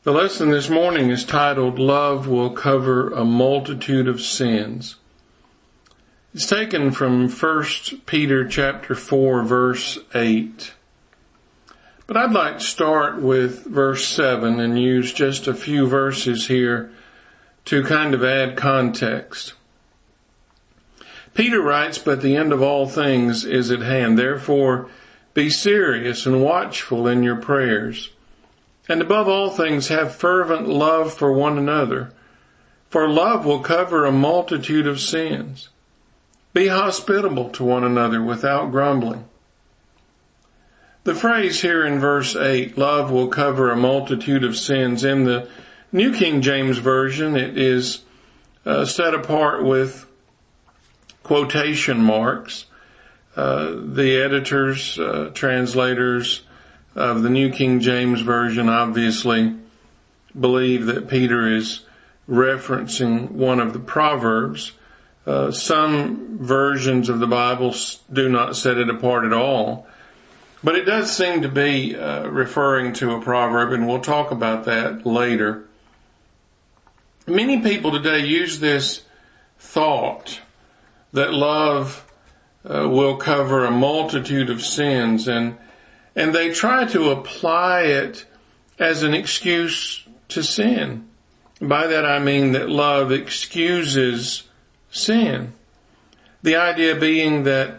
The lesson this morning is titled, Love Will Cover a Multitude of Sins. It's taken from 1 Peter chapter 4, verse 8. But I'd like to start with verse 7 and use just a few verses here to kind of add context. Peter writes, "But the end of all things is at hand. Therefore, be serious and watchful in your prayers. And above all things, have fervent love for one another, for love will cover a multitude of sins. Be hospitable to one another without grumbling." The phrase here in verse 8, love will cover a multitude of sins, in the New King James Version, it is set apart with quotation marks. The editors, translators of the New King James Version obviously believe that Peter is referencing one of the Proverbs. Some versions of the Bible do not set it apart at all, but it does seem to be referring to a proverb, and we'll talk about that later. Many people today use this thought that love will cover a multitude of sins, and they try to apply it as an excuse to sin. By that I mean that love excuses sin. The idea being that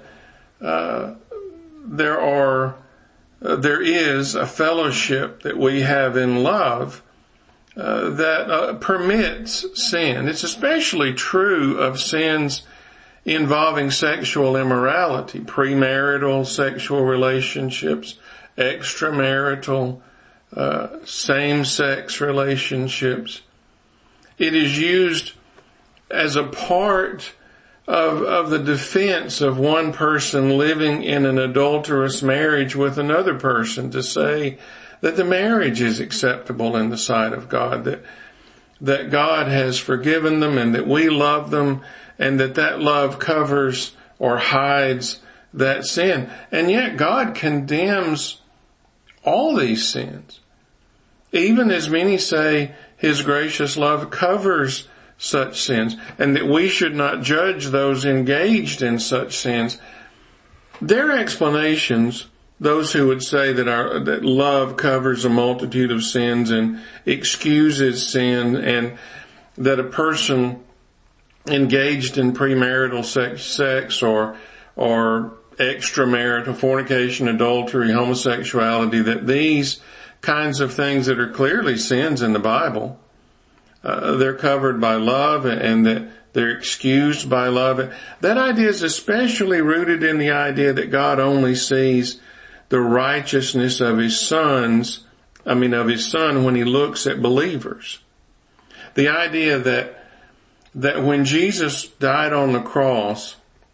there is a fellowship that we have in love that permits sin. It's especially true of sins involving sexual immorality, premarital sexual relationships, extramarital, same-sex relationships. It is used as a part of the defense of one person living in an adulterous marriage with another person to say that the marriage is acceptable in the sight of God, that God has forgiven them and that we love them, and that love covers or hides that sin. And yet God condemns all these sins. Even as many say His gracious love covers such sins, and that we should not judge those engaged in such sins. Their explanations, those who would say that love covers a multitude of sins and excuses sin, and that a person engaged in premarital sex or extramarital fornication, adultery, homosexuality, that these kinds of things that are clearly sins in the Bible, they're covered by love and that they're excused by love. That idea is especially rooted in the idea that God only sees the righteousness of His Son when He looks at believers. The idea that when Jesus died on the cross,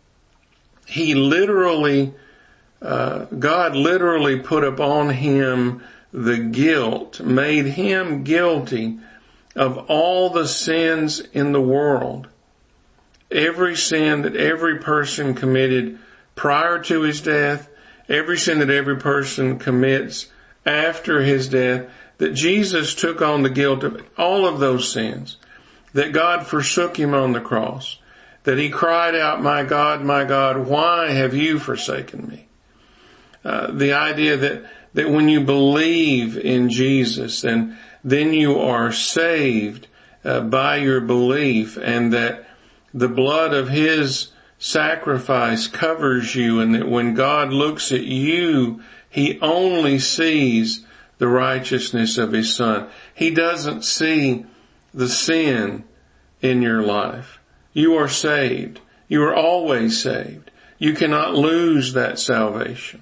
God literally put upon Him the guilt, made Him guilty of all the sins in the world. Every sin that every person committed prior to His death, every sin that every person commits after His death, that Jesus took on the guilt of all of those sins. That God forsook Him on the cross, that He cried out, my God, why have you forsaken me?" The idea that when you believe in Jesus, and then you are saved by your belief, and that the blood of His sacrifice covers you, and that when God looks at you, He only sees the righteousness of His Son. He doesn't see the sin in your life. You are saved. You are always saved. You cannot lose that salvation.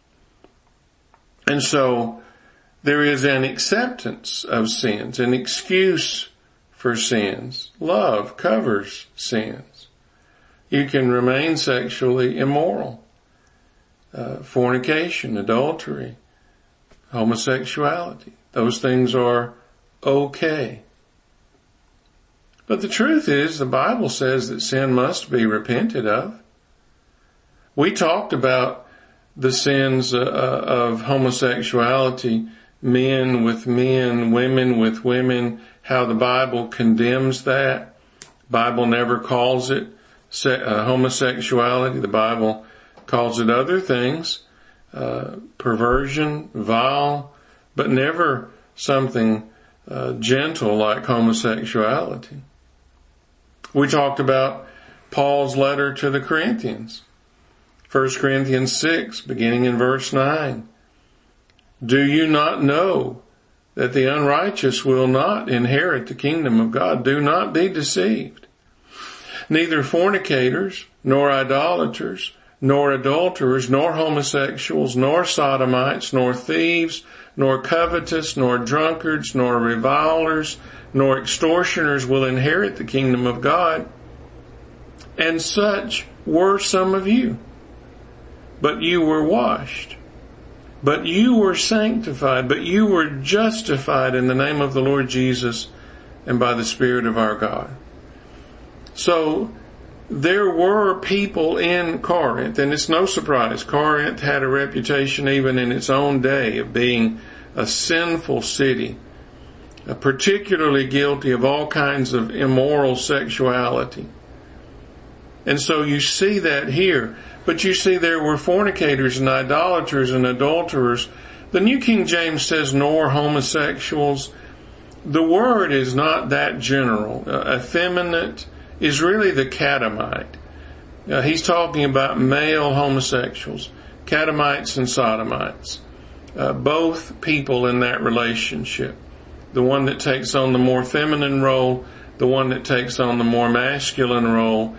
And so there is an acceptance of sins, an excuse for sins. Love covers sins. You can remain sexually immoral. Fornication, adultery, homosexuality. Those things are okay. But the truth is, the Bible says that sin must be repented of. We talked about the sins of homosexuality men with men, women with women, how the Bible condemns that. The Bible never calls it homosexuality. The Bible calls it other things, perversion, vile, but never something gentle like homosexuality. We talked about Paul's letter to the Corinthians. 1 Corinthians 6, beginning in verse 9. Do you not know that the unrighteous will not inherit the kingdom of God? Do not be deceived. Neither fornicators, nor idolaters, nor adulterers, nor homosexuals, nor sodomites, nor thieves, nor covetous, nor drunkards, nor revilers, nor extortioners will inherit the kingdom of God. And such were some of you. But you were washed. But you were sanctified. But you were justified in the name of the Lord Jesus and by the Spirit of our God. So there were people in Corinth, and it's no surprise. Corinth had a reputation even in its own day of being a sinful city, particularly guilty of all kinds of immoral sexuality. And so you see that here. But you see there were fornicators and idolaters and adulterers. The New King James says nor homosexuals. The word is not that general. Effeminate is really the catamite. He's talking about male homosexuals, catamites and sodomites. Both people in that relationship. The one that takes on the more feminine role, the one that takes on the more masculine role.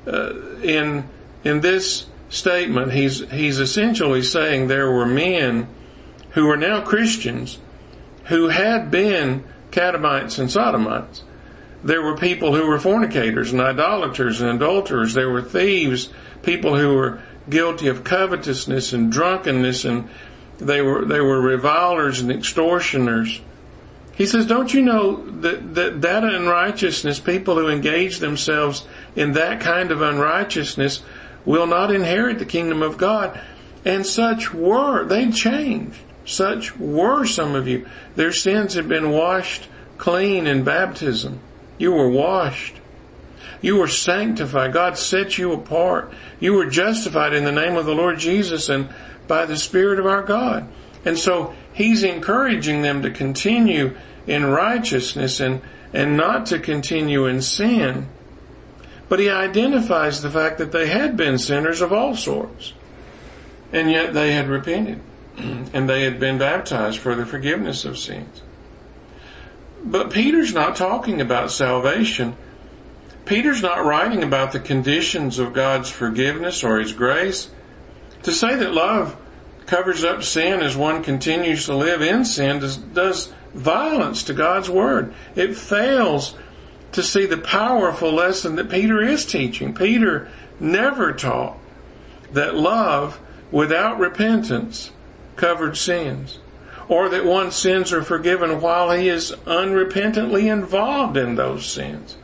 In this statement, he's essentially saying there were men who are now Christians who had been catamites and sodomites. There were people who were fornicators and idolaters and adulterers. There were thieves, people who were guilty of covetousness and drunkenness, and they were revilers and extortioners. He says, don't you know that unrighteousness, people who engage themselves in that kind of unrighteousness will not inherit the kingdom of God? And such were, they changed. Such were some of you. Their sins had been washed clean in baptism. You were washed. You were sanctified. God set you apart. You were justified in the name of the Lord Jesus and by the Spirit of our God. And so he's encouraging them to continue in righteousness and not to continue in sin. But he identifies the fact that they had been sinners of all sorts. And yet they had repented. And they had been baptized for the forgiveness of sins. But Peter's not talking about salvation. Peter's not writing about the conditions of God's forgiveness or His grace. To say that love covers up sin as one continues to live in sin does violence to God's Word. It fails to see the powerful lesson that Peter is teaching. Peter never taught that love without repentance covered sins, or that one's sins are forgiven while he is unrepentantly involved in those sins.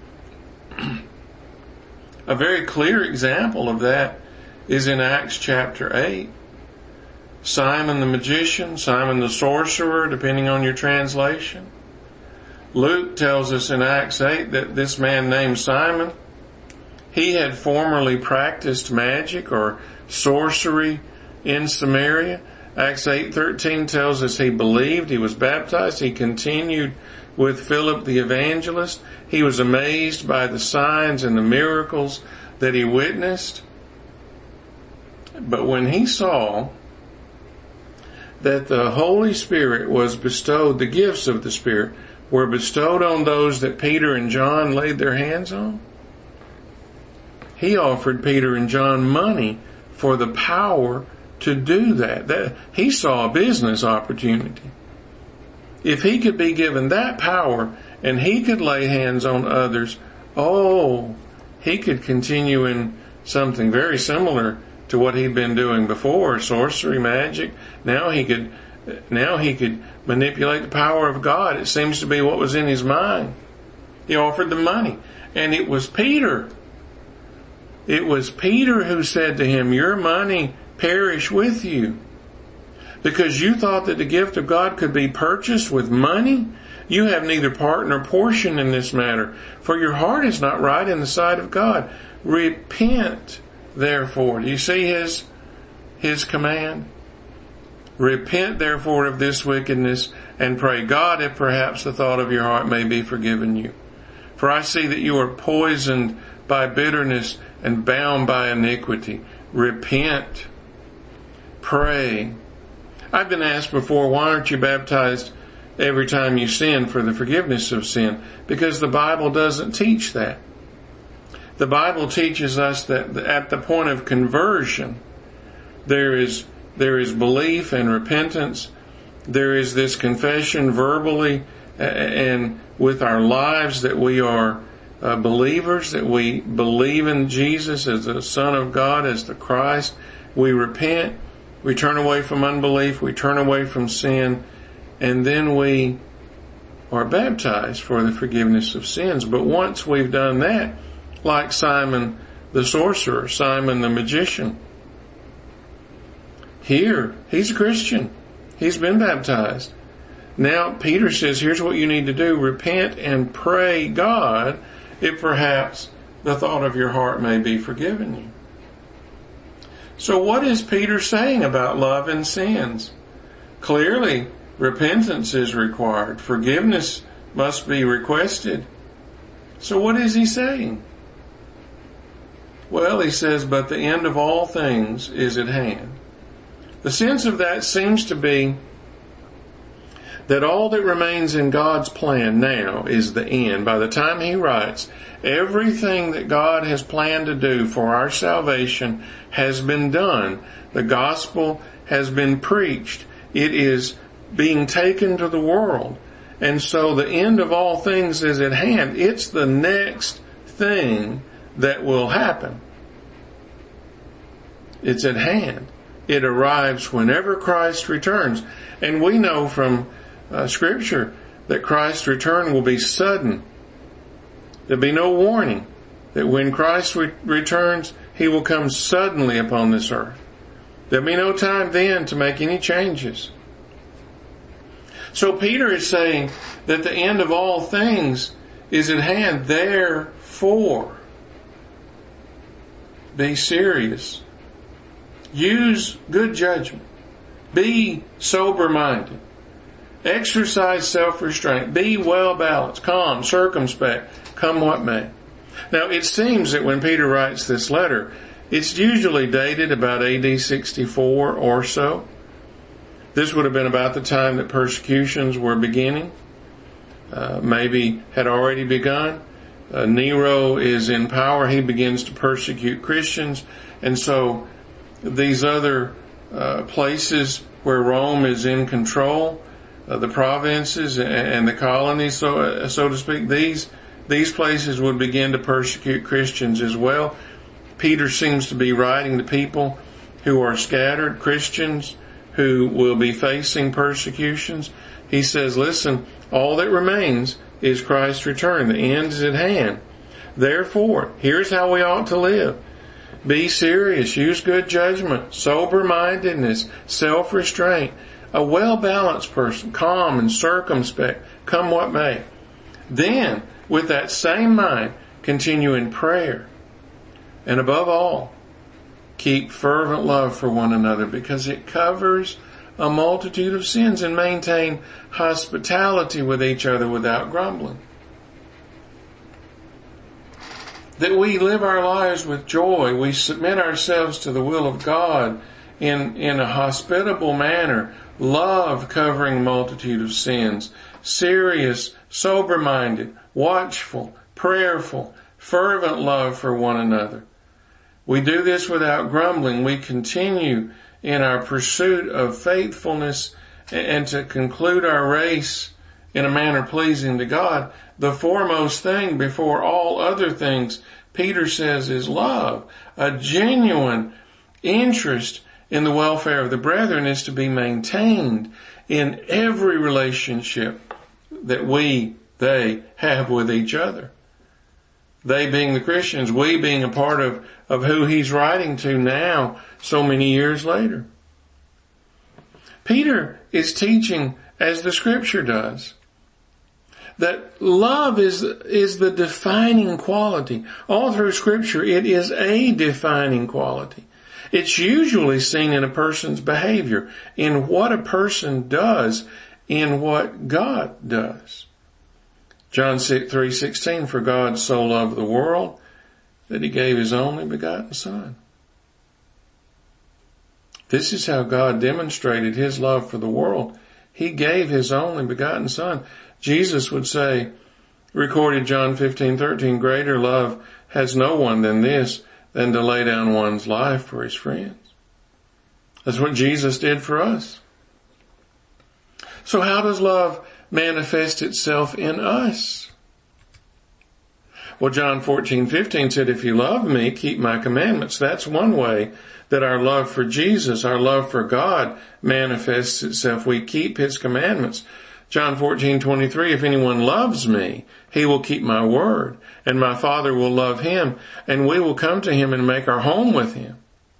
A very clear example of that is in Acts chapter 8. Simon the magician, Simon the sorcerer, depending on your translation. Luke tells us in Acts 8 that this man named Simon, he had formerly practiced magic or sorcery in Samaria. Acts 8:13 tells us he believed, he was baptized, he continued with Philip the evangelist. He was amazed by the signs and the miracles that he witnessed. But when he saw that the Holy Spirit was bestowed, the gifts of the Spirit were bestowed on those that Peter and John laid their hands on, he offered Peter and John money for the power to do that. He saw a business opportunity. If he could be given that power and he could lay hands on others, he could continue in something very similar to what he'd been doing before, sorcery, magic. Now he could manipulate the power of God. It seems to be what was in his mind. He offered the money. And it was Peter. It was Peter who said to him, your money perish with you. because you thought that the gift of God could be purchased with money? You have neither part nor portion in this matter, for your heart is not right in the sight of God. Repent, therefore. Do you see his command? Repent, therefore, of this wickedness, and pray God if perhaps the thought of your heart may be forgiven you. For I see that you are poisoned by bitterness and bound by iniquity. Repent. Pray. I've been asked before, why aren't you baptized every time you sin for the forgiveness of sin? Because the Bible doesn't teach that. The Bible teaches us that at the point of conversion, there is belief and repentance. There is this confession verbally and with our lives that we are believers, that we believe in Jesus as the Son of God, as the Christ. We repent, we turn away from unbelief, we turn away from sin, and then we are baptized for the forgiveness of sins. But once we've done that, like Simon the sorcerer, Simon the magician, here, he's a Christian. He's been baptized. Now, Peter says, here's what you need to do. Repent and pray God if perhaps the thought of your heart may be forgiven you. So what is Peter saying about love and sins? Clearly, repentance is required. Forgiveness must be requested. So what is he saying? Well, he says, but the end of all things is at hand. The sense of that seems to be that all that remains in God's plan now is the end. By the time he writes, everything that God has planned to do for our salvation has been done. The gospel has been preached. It is being taken to the world. And so the end of all things is at hand. It's the next thing that will happen. It's at hand. It arrives whenever Christ returns. And we know from Scripture that Christ's return will be sudden. There'll be no warning. That when Christ returns, he will come suddenly upon this earth. There'll be no time then to make any changes. So Peter is saying that the end of all things is at hand. Therefore, be serious. Use good judgment. Be sober-minded. Exercise self-restraint. Be well-balanced, calm, circumspect, come what may. Now, it seems that when Peter writes this letter, it's usually dated about AD 64 or so. This would have been about the time that persecutions were beginning, maybe had already begun. Nero is in power. He begins to persecute Christians. And so these other places where Rome is in control, the provinces and the colonies, so to speak, these places would begin to persecute Christians as well. Peter seems to be writing to people who are scattered, Christians who will be facing persecutions. He says, listen, all that remains is Christ's return. The end is at hand. Therefore, here's how we ought to live. Be serious, use good judgment, sober-mindedness, self-restraint, a well-balanced person, calm and circumspect, come what may. Then, with that same mind, continue in prayer. And above all, keep fervent love for one another, because it covers a multitude of sins, and maintain hospitality with each other without grumbling. That we live our lives with joy. We submit ourselves to the will of God in a hospitable manner. Love covering a multitude of sins. Serious, sober-minded, watchful, prayerful, fervent love for one another. We do this without grumbling. We continue in our pursuit of faithfulness and to conclude our race in a manner pleasing to God. The foremost thing before all other things, Peter says, is love. A genuine interest in the welfare of the brethren is to be maintained in every relationship that they have with each other. They being the Christians, we being a part of who he's writing to now, so many years later. Peter is teaching, as the Scripture does, that love is the defining quality. All through Scripture, it is a defining quality. It's usually seen in a person's behavior, in what a person does, in what God does. John 3:16, for God so loved the world that he gave his only begotten Son. This is how God demonstrated his love for the world. He gave his only begotten Son. Jesus would say, recorded John 15:13, greater love has no one than this, than to lay down one's life for his friends. That's what Jesus did for us. So how does love manifest itself in us? Well, John 14:15 said, if you love me, keep my commandments. That's one way that our love for Jesus, our love for God manifests itself. We keep his commandments. John 14:23, if anyone loves me, he will keep my word, and my Father will love him, and we will come to him and make our home with him.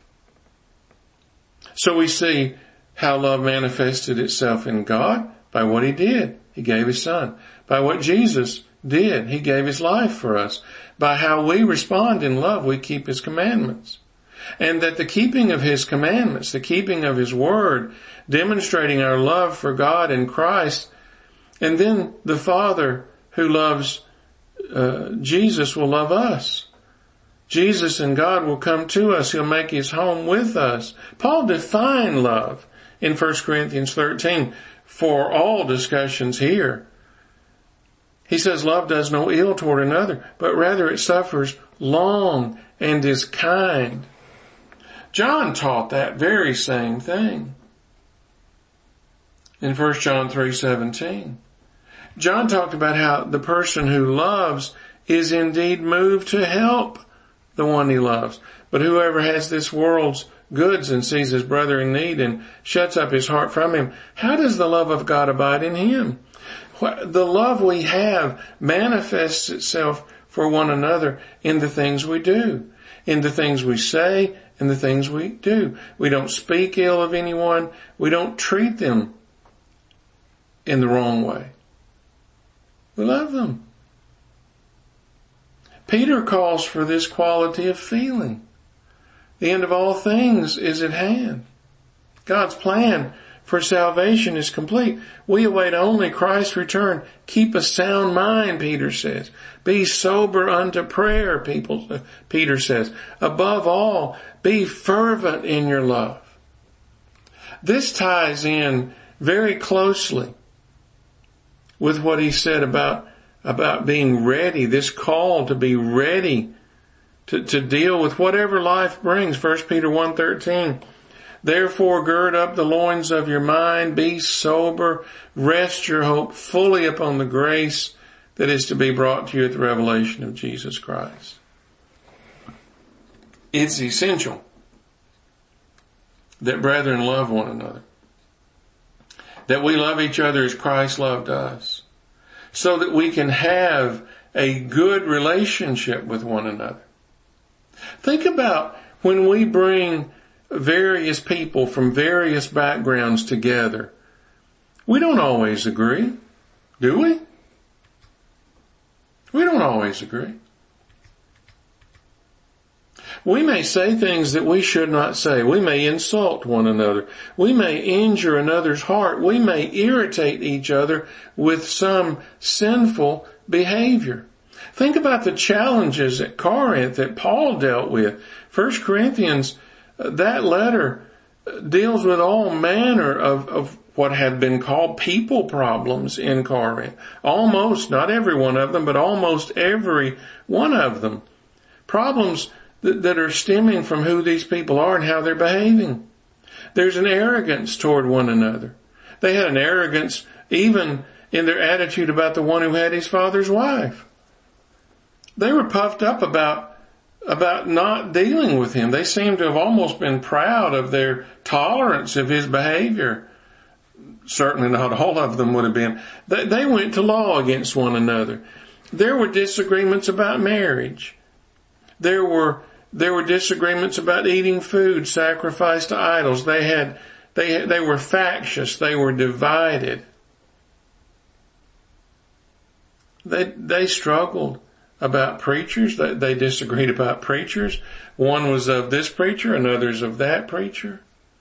So we see how love manifested itself in God by what he did. He gave his Son. By what Jesus did, he gave his life for us. By how we respond in love, we keep his commandments. And that the keeping of his commandments, the keeping of his word, demonstrating our love for God and Christ, and then the Father who loves Jesus will love us. Jesus and God will come to us. He'll make his home with us. Paul defined love in 1 Corinthians 13 for all discussions here. He says love does no ill toward another, but rather it suffers long and is kind. John taught that very same thing in 1 John 3:17. John talked about how the person who loves is indeed moved to help the one he loves. But whoever has this world's goods and sees his brother in need and shuts up his heart from him, how does the love of God abide in him? The love we have manifests itself for one another in the things we do, in the things we say, in the things we do. We don't speak ill of anyone. We don't treat them in the wrong way. We love them. Peter calls for this quality of feeling. The end of all things is at hand. God's plan for salvation is complete. We await only Christ's return. Keep a sound mind, Peter says. Be sober unto prayer, Peter says. Above all, be fervent in your love. This ties in very closely with what he said about being ready, this call to be ready to deal with whatever life brings. 1 Peter 1:13. Therefore gird up the loins of your mind, be sober, rest your hope fully upon the grace that is to be brought to you at the revelation of Jesus Christ. It's essential that brethren love one another, that we love each other as Christ loved us, so that we can have a good relationship with one another. Think about when we bring various people from various backgrounds together. We don't always agree, do we? We don't always agree. We may say things that we should not say. We may insult one another. We may injure another's heart. We may irritate each other with some sinful behavior. Think about the challenges at Corinth that Paul dealt with. 1 Corinthians, that letter deals with all manner of what had been called people problems in Corinth. Almost, not every one of them, but almost every one of them. Problems that are stemming from who these people are and how they're behaving. There's an arrogance toward one another. They had an arrogance even in their attitude about the one who had his father's wife. They were puffed up about not dealing with him. They seemed to have almost been proud of their tolerance of his behavior. Certainly not all of them would have been. They went to law against one another. There were disagreements about marriage. There were disagreements about eating food sacrificed to idols. They had They were factious. They were divided. They struggled about preachers. They disagreed about preachers. One was of this preacher, another's of that preacher.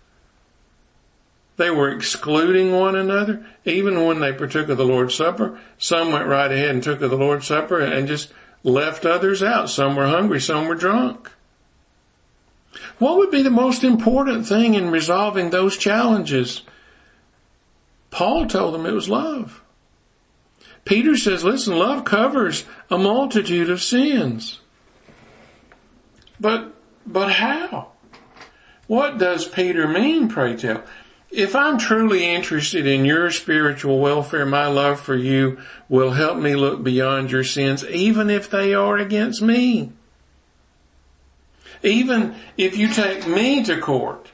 They were excluding one another. Even when they partook of the Lord's Supper, some went right ahead and took of the Lord's Supper and just left others out. Some were hungry, some were drunk. What would be the most important thing in resolving those challenges? Paul told them it was love. Peter says, listen, love covers a multitude of sins. But how? What does Peter mean, pray tell? If I'm truly interested in your spiritual welfare, my love for you will help me look beyond your sins, even if they are against me. Even if you take me to court.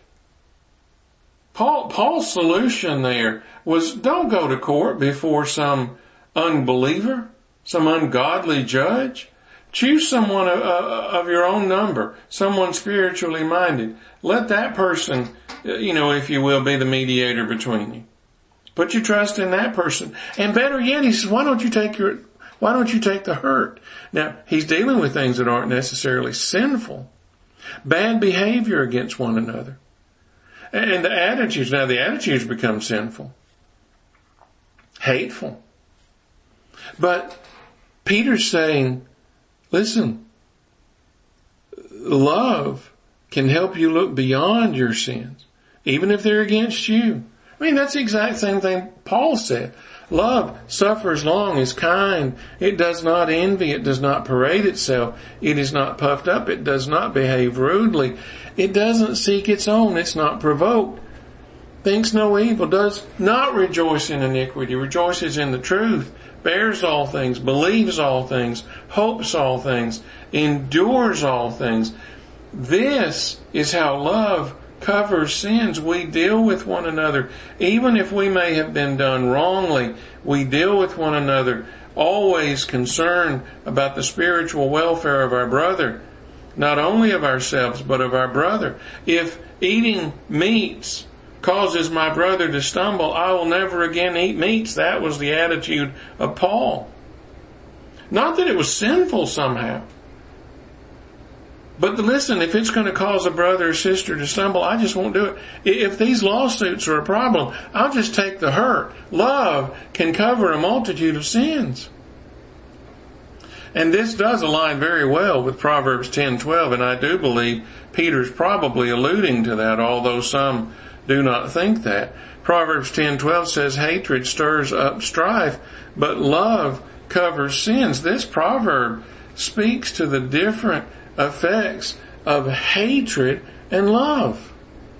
Paul's solution there was, don't go to court before some unbeliever, some ungodly judge. Choose someone of your own number, someone spiritually minded. Let that person, if you will, be the mediator between you. Put your trust in that person. And better yet, he says, why don't you take the hurt? Now, he's dealing with things that aren't necessarily sinful. Bad behavior against one another. And the attitudes become sinful. Hateful. But Peter's saying, listen, love can help you look beyond your sins, even if they're against you. I mean, that's the exact same thing Paul said. Love suffers long, is kind. It does not envy. It does not parade itself. It is not puffed up. It does not behave rudely. It doesn't seek its own. It's not provoked. Thinks no evil. Does not rejoice in iniquity. Rejoices in the truth. Bears all things. Believes all things. Hopes all things. Endures all things. This is how love covers sins. We deal with one another. Even if we may have been done wrongly, we deal with one another, always concerned about the spiritual welfare of our brother, not only of ourselves, but of our brother. If eating meats causes my brother to stumble, I will never again eat meats. That was the attitude of Paul. Not that it was sinful somehow. But listen, if it's going to cause a brother or sister to stumble, I just won't do it. If these lawsuits are a problem, I'll just take the hurt. Love can cover a multitude of sins. And this does align very well with Proverbs 10:12, and I do believe Peter's probably alluding to that, although some do not think that. Proverbs 10:12 says, hatred stirs up strife, but love covers sins. This proverb speaks to the different effects of hatred and love.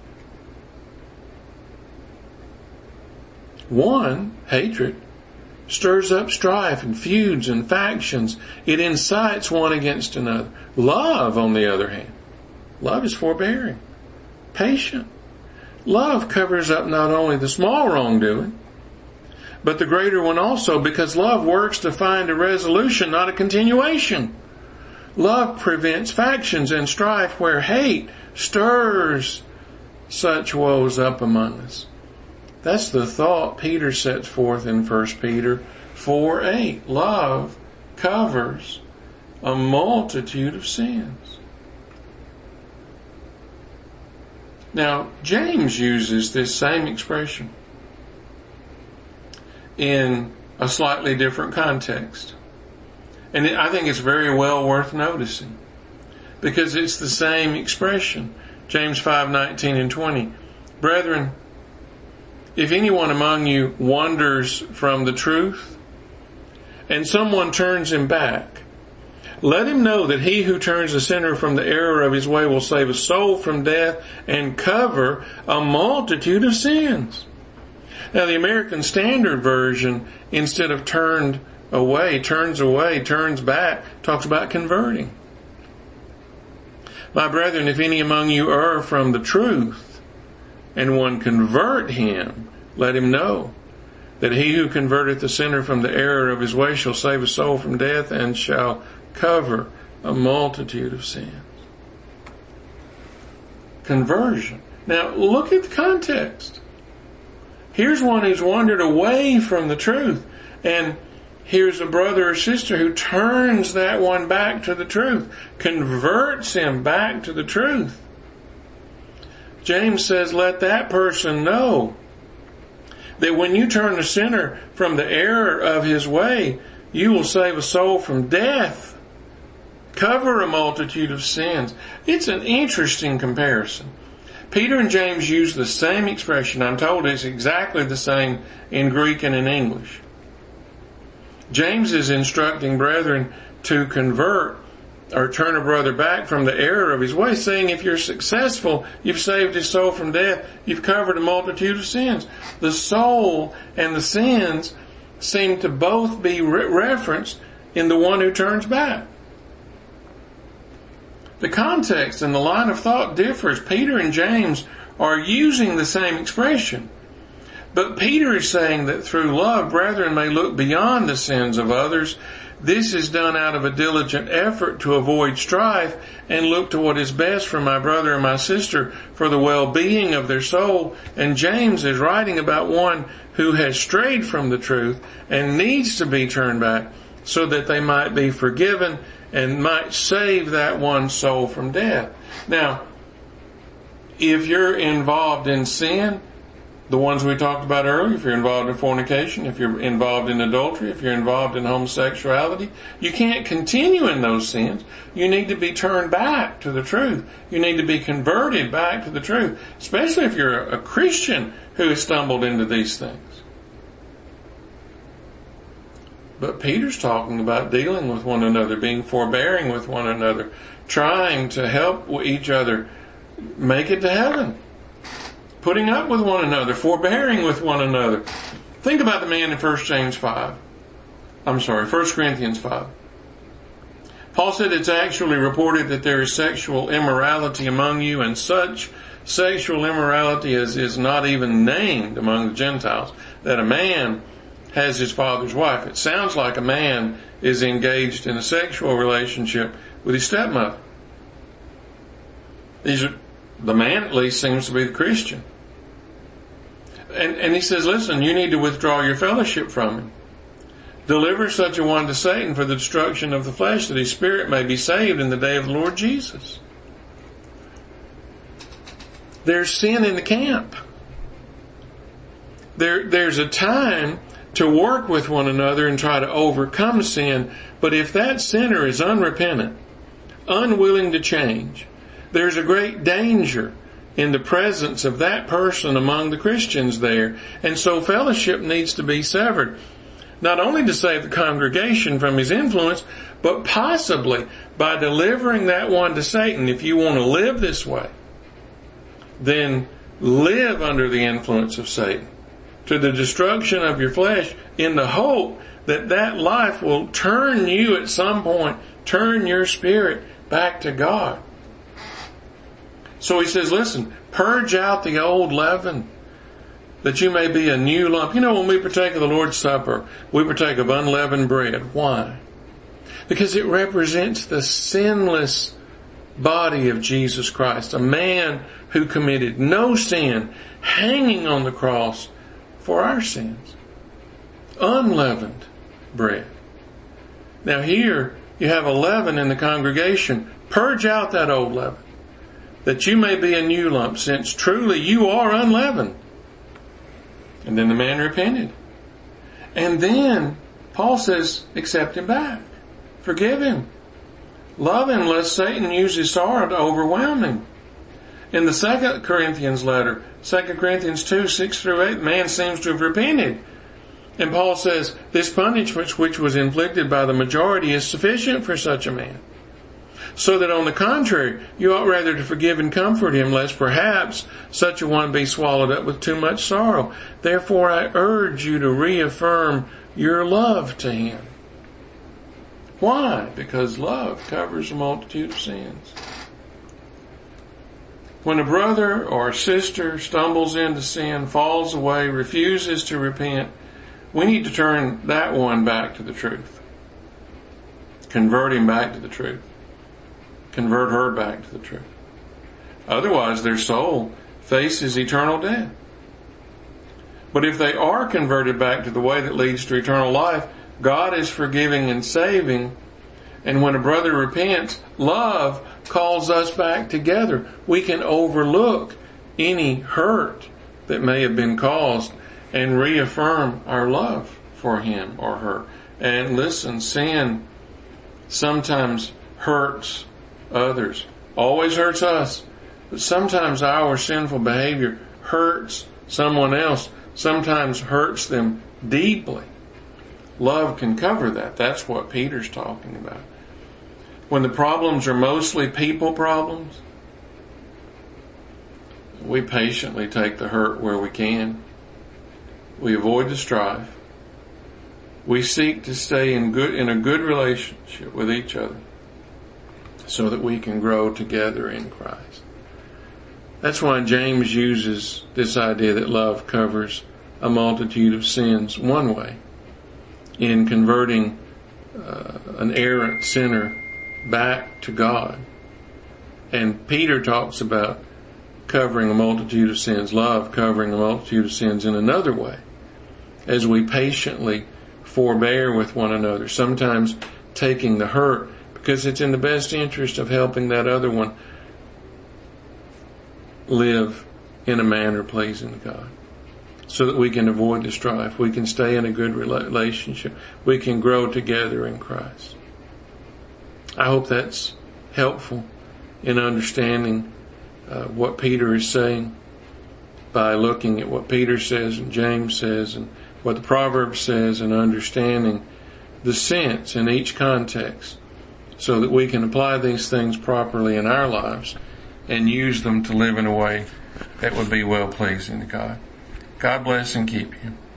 One, hatred, stirs up strife and feuds and factions. It incites one against another. Love, on the other hand, love is forbearing, patient. Love covers up not only the small wrongdoing, but the greater one also, because love works to find a resolution, not a continuation. Love prevents factions and strife where hate stirs such woes up among us. That's the thought Peter sets forth in 1 Peter 4:8. Love covers a multitude of sins. Now, James uses this same expression in a slightly different context. And I think it's very well worth noticing, because it's the same expression. James 5:19 and 20. Brethren, if anyone among you wanders from the truth, and someone turns him back, let him know that he who turns the sinner from the error of his way will save a soul from death and cover a multitude of sins. Now, the American Standard Version, instead of turns away, turns back, talks about converting. My brethren, if any among you err from the truth, and one convert him, let him know that he who converteth the sinner from the error of his way shall save a soul from death and shall cover a multitude of sins. Conversion. Now, look at the context. Here's one who's wandered away from the truth. And here's a brother or sister who turns that one back to the truth, converts him back to the truth. James says, let that person know that when you turn the sinner from the error of his way, you will save a soul from death, cover a multitude of sins. It's an interesting comparison. Peter and James use the same expression. I'm told it's exactly the same in Greek and in English. James is instructing brethren to convert or turn a brother back from the error of his way, saying if you're successful, you've saved his soul from death, you've covered a multitude of sins. The soul and the sins seem to both be referenced in the one who turns back. The context and the line of thought differs. Peter and James are using the same expression. But Peter is saying that through love, brethren may look beyond the sins of others. This is done out of a diligent effort to avoid strife and look to what is best for my brother and my sister for the well-being of their soul. And James is writing about one who has strayed from the truth and needs to be turned back so that they might be forgiven and might save that one soul from death. Now, if you're involved in sin, the ones we talked about earlier, if you're involved in fornication, if you're involved in adultery, if you're involved in homosexuality, you can't continue in those sins. You need to be turned back to the truth. You need to be converted back to the truth, especially if you're a Christian who has stumbled into these things. But Peter's talking about dealing with one another, being forbearing with one another, trying to help each other make it to heaven. Putting up with one another, forbearing with one another. Think about the man in 1 Corinthians 5. Paul said it's actually reported that there is sexual immorality among you, and such sexual immorality as is not even named among the Gentiles, that a man has his father's wife. It sounds like a man is engaged in a sexual relationship with his stepmother. The man at least seems to be the Christian. And he says, listen, you need to withdraw your fellowship from him. Deliver such a one to Satan for the destruction of the flesh, that his spirit may be saved in the day of the Lord Jesus. There's sin in the camp. There's a time to work with one another and try to overcome sin. But if that sinner is unrepentant, unwilling to change, there's a great danger in the presence of that person among the Christians there. And so fellowship needs to be severed. Not only to save the congregation from his influence, but possibly by delivering that one to Satan. If you want to live this way, then live under the influence of Satan to the destruction of your flesh, in the hope that that life will turn you at some point, turn your spirit back to God. So he says, listen, purge out the old leaven, that you may be a new lump. You know, when we partake of the Lord's Supper, we partake of unleavened bread. Why? Because it represents the sinless body of Jesus Christ, a man who committed no sin, hanging on the cross for our sins. Unleavened bread. Now here, you have a leaven in the congregation. Purge out that old leaven, that you may be a new lump, since truly you are unleavened. And then the man repented. And then Paul says, accept him back. Forgive him. Love him, lest Satan use his sorrow to overwhelm him. In the 2 Corinthians letter, 2 Corinthians 2, 6 through 8, man seems to have repented. And Paul says, this punishment which was inflicted by the majority is sufficient for such a man. So that on the contrary, you ought rather to forgive and comfort him, lest perhaps such a one be swallowed up with too much sorrow. Therefore I urge you to reaffirm your love to him. Why? Because love covers a multitude of sins. When a brother or sister stumbles into sin, falls away, refuses to repent, we need to turn that one back to the truth. Convert him back to the truth. Convert her back to the truth. Otherwise, their soul faces eternal death. But if they are converted back to the way that leads to eternal life, God is forgiving and saving. And when a brother repents, love calls us back together. We can overlook any hurt that may have been caused and reaffirm our love for him or her. And listen, sin sometimes hurts others. Always hurts us. But sometimes our sinful behavior hurts someone else. Sometimes hurts them deeply. Love can cover that. That's what Peter's talking about. When the problems are mostly people problems, we patiently take the hurt where we can. We avoid the strife. We seek to stay in a good relationship with each other so that we can grow together in Christ. That's why James uses this idea that love covers a multitude of sins one way in converting an errant sinner back to God. And Peter talks about covering a multitude of sins, love covering a multitude of sins in another way, as we patiently forbear with one another, sometimes taking the hurt because it's in the best interest of helping that other one live in a manner pleasing to God, so that we can avoid the strife, we can stay in a good relationship, we can grow together in Christ. I hope that's helpful in understanding what Peter is saying by looking at what Peter says and James says and what the Proverbs says, and understanding the sense in each context so that we can apply these things properly in our lives and use them to live in a way that would be well-pleasing to God. God bless and keep you.